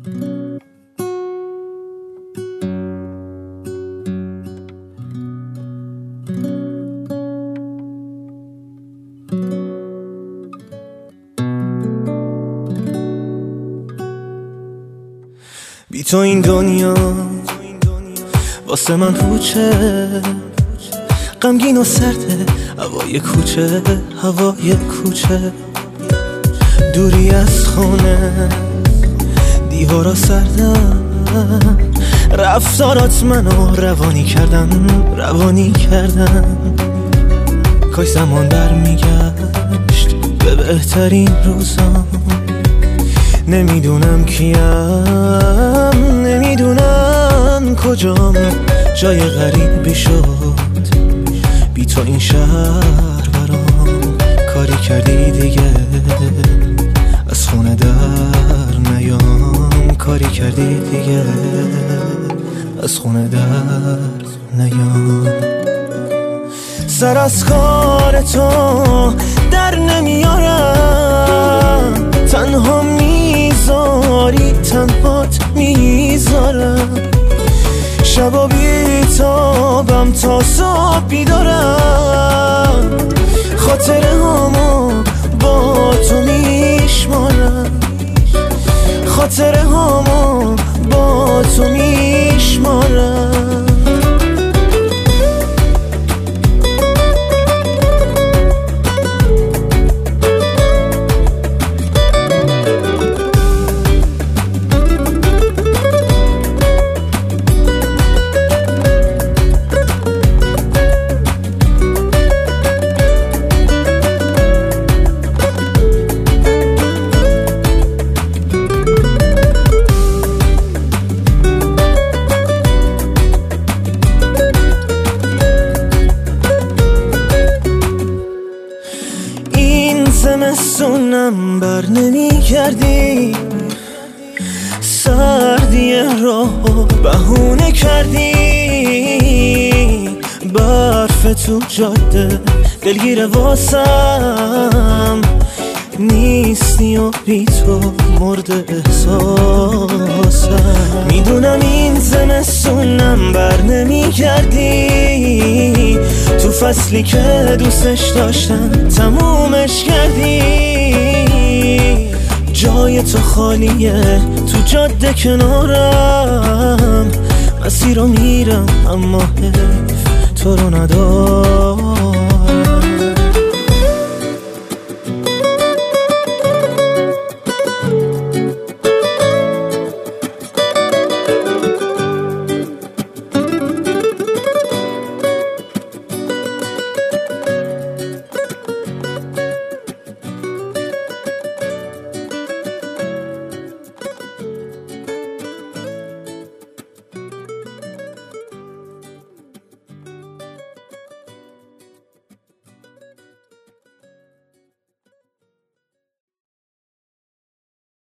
بی تو این دنیا واسه من پوچه، غمگین و سرده هوای کوچه، هوای کوچه. دوری از خونه دیوارا سردن، رفتارات منو روانی کردن. کاش زمان برمیگشت به بهترین روزام. نمیدونم کیم، نمیدونم کجام، جای غریبی شد بی تو این شهر برام. کاری کردی دیگه از خونه در نیام، کاری کردی دیگه از خونه در نیام. سر از کار تو در نمیارم، تنها میذاری تنهات میذارم. شبا بیتابم تا صبح بیدارم، خاطره هامو با تو میشمارم، خاطره هامو با تو میشمارم. زمستونم بر نمی کردی، سردی راهو بهونه کردی. برف تو جاده دلگیر واسم نیستی و بی تو مرد احساسم. میدونم این زمستونم بر نمی کردی، تو فصلی که دوستش داشتم تمومش کردی. جای تو خالیه تو جاده کنارم، مسیر رو میرم اما حیف تو رو ندارم.